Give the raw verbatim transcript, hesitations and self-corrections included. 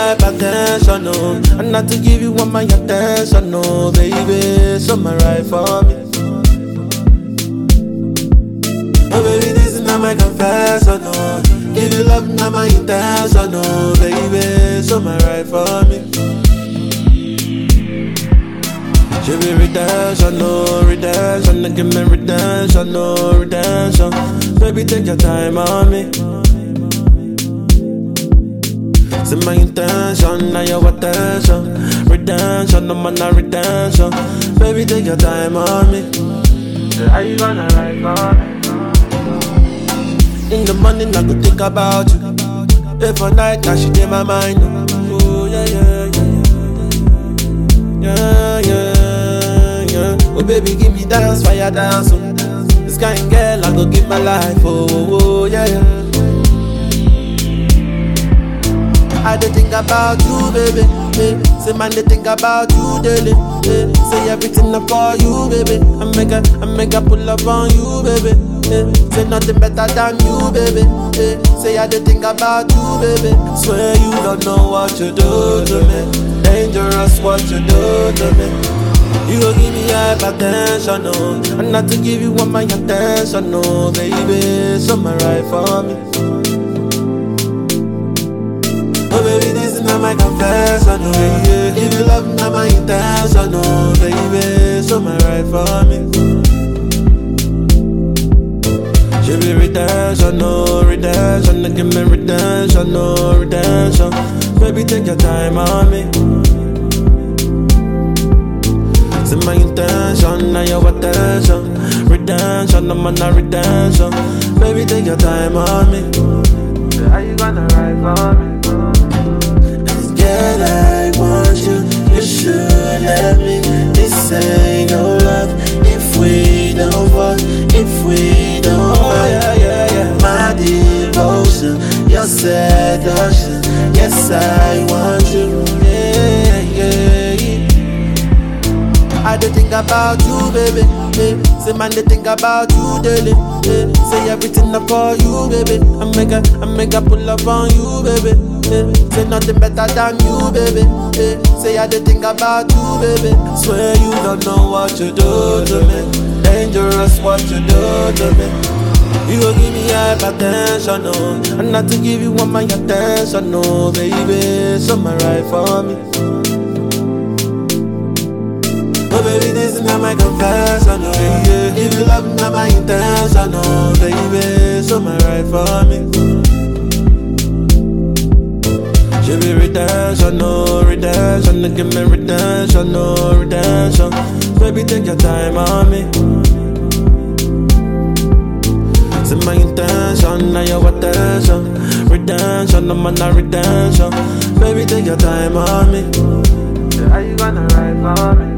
hypertension, oh. And not to give you all my attention, oh, baby. So my right for me. Oh, baby, this is not my confession, oh. Give you love, not my intention, oh, baby. So my right for me. Should be redemption, no redemption. Give me redemption, no redemption. Baby, take your time on me. See my intention, now your attention. Redemption, no man, not redemption. Baby, take your time on me. Are you gonna ride for me? In the morning, I could think about you. Every night, now she in my mind. Oh, yeah, yeah, yeah, yeah, yeah. Oh baby, give me dance, fire dance, oh. This kind of girl, I go give my life, oh, oh, oh yeah, yeah. I dey think about you, baby, baby. Say man, they think about you daily, baby. Say everything up for you, baby. I make a, I make a pull up on you, baby, baby. Say nothing better than you, baby, baby. Say I dey think about you, baby. Swear you don't know what you do to me. Dangerous what you do to me. You gon' give me hypertension, no. And not to give you all my attention, no, baby. So my right for me. Oh baby, this is not my confession, no, yeah. Give you love, not my intention, no, baby. So my right for me. Should be redemption, no redemption. Give me redemption, no redemption. Baby, take your time on me. See my intention, now your attention. Redemption, no man, not redemption. Baby, take your time on me. Are you gonna ride for me? Girl, I want you, you should let me. This ain't no love if we don't fuck, if we don't fuck. Oh, yeah, yeah, yeah. My devotion, your seduction. Yes, I want you. Yeah, yeah, yeah. I dey think about you, baby, baby. Say man, they think about you daily, baby. Say everything up for you, baby. I make a, I make a pull up on you, baby, baby. Say nothing better than you, baby, baby. Say I dey think about you, baby. Swear you don't know what you do to me. Dangerous what you do to me. You gon' give me hypertension, no. And not to give you all my attention, no, baby. So my right for me. Oh baby, this is not my confession, no, yeah. Give you love, not my intention, no, baby. So my right for me. Should be redemption, no redemption. Give me redemption, no redemption. Baby, take your time on me. See my intention, now your attention. Redemption, no man, not redemption. Baby, take your time on me. Are you gonna ride for me?